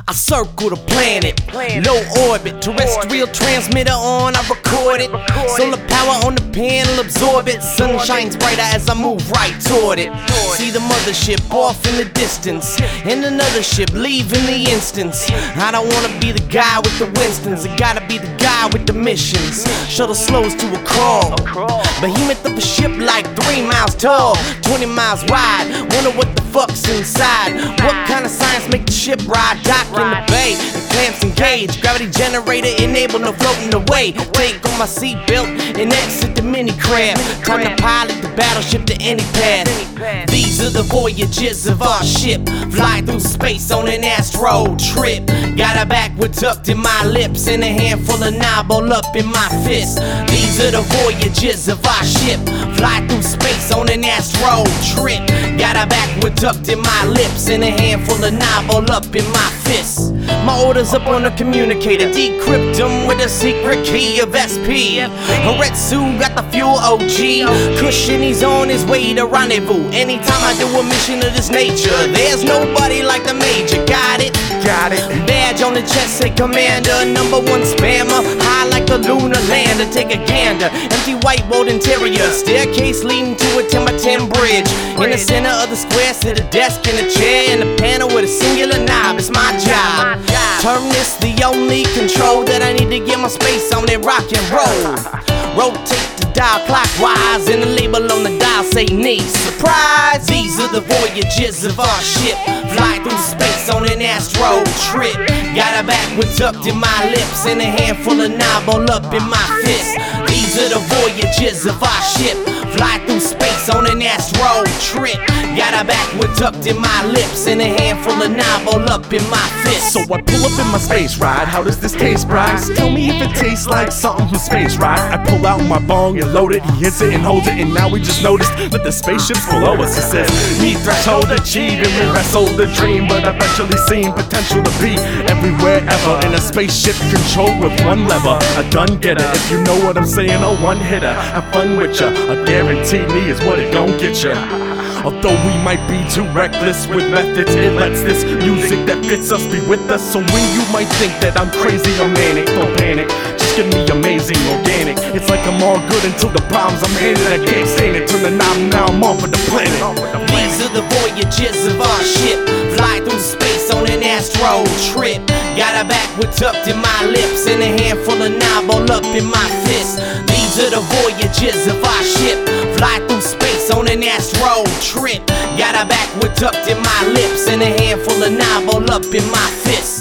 I circle the planet, low orbit, terrestrial transmitter on, I record it. Solar power on the panel, absorb it. Sun shines brighter as I move right toward it. See the mothership off in the distance, and another ship leaving the instance. I don't wanna be the guy with the Winstons, I gotta be the guy with the missions. Shuttle slows to a crawl, behemoth of a ship like 3 miles tall, 20 miles wide. Wonder what the fuck's inside. What kind of science make the ship ride? Dock in the bay, the clamps engage, gravity generator enable, no floating away. Take on my seatbelt and exit the mini craft. Time to pilot the battleship to any path. These are the voyages of our ship, fly through space on an astro trip. Got a backward tucked in my lips and a handful of knob all up in my fist. These are the voyages of our ship, fly through space on an astro trip. Got a backward tucked in my lips and a handful of knob all up in my fist. My orders up on the communicator, decrypt them with a secret key of SP. Horetsu got the fuel OG, Cushion he's on his way to rendezvous. Anytime I do a mission of this nature, there's nobody like the Major. Got it? Got it. Badge on the chest say Commander, #1 spammer, high like the lunar lander. Take a gander, empty whiteboard interior, staircase leading to a 10x10 bridge. In the center of the square sit a desk and a chair and a panel with a singular knob. It's my job. Turn this the only control that I need to get my space on and rock and roll. Rotate the dial clockwise and the label on the dial say knee. Surprise! These are the voyages of our ship, fly through space on an astro trip. Got a backward tucked in my lips and a handful of knob all up in my fist. These are the voyages of our ship, fly through space on an astro trip. Got a backward tucked in my lips and a handful of knob all up in my fist. So I pull up in my space ride, how does this taste, Bryce? Tell me if it tastes like something from space, right? I pull out my bong and load it, he hits it and holds it, and now we just noticed that the spaceship's below us. It says, meet threshold achieved, and we wrestled the dream, but eventually seen potential to be everywhere ever. In a spaceship controlled with one lever, a gun getter, if you know what I'm saying, a one hitter. Have fun with ya, a guaranteed me is what it gon' get ya. Although we might be too reckless with methods, it lets this music that fits us be with us. So when you might think that I'm crazy or manic, don't panic, just give me amazing organic. It's like I'm all good until the problems I'm handed. I can't stand it, turn the knob, now I'm off of the planet. These are the voyages of our ship, fly through space on an astro trip. Got a backward tucked in my lips and a handful of knob all up in my fist. These are the voyages of our ship, fly through space on an astro trip. Got a backward tucked in my lips and a handful of knob all up in my fist.